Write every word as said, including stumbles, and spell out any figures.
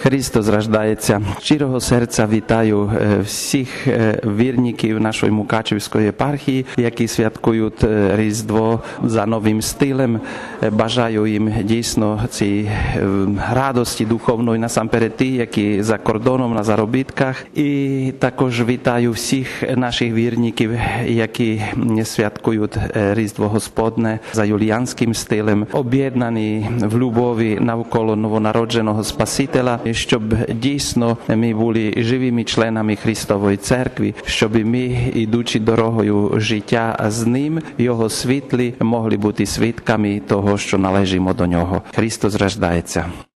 Христос рождається. Щирого серця вітаю всіх вірників нашої Мукачевської єпархії, які святкують Різдво за новим стилем. Бажаю їм дійсно цієї радості духовної насамперед ті, які за кордоном на заробітках. І також вітаю всіх наших вірників, які святкують Різдво Господне за юліанським стилем, об'єднані в любові навколо новонародженого Спасителя, щоб дійсно ми були живими членами Христової церкви, щоб ми, ідучи дорогою життя з Ним, в Його світлі, могли бути свідками того, що належимо до Нього. Христос рождається.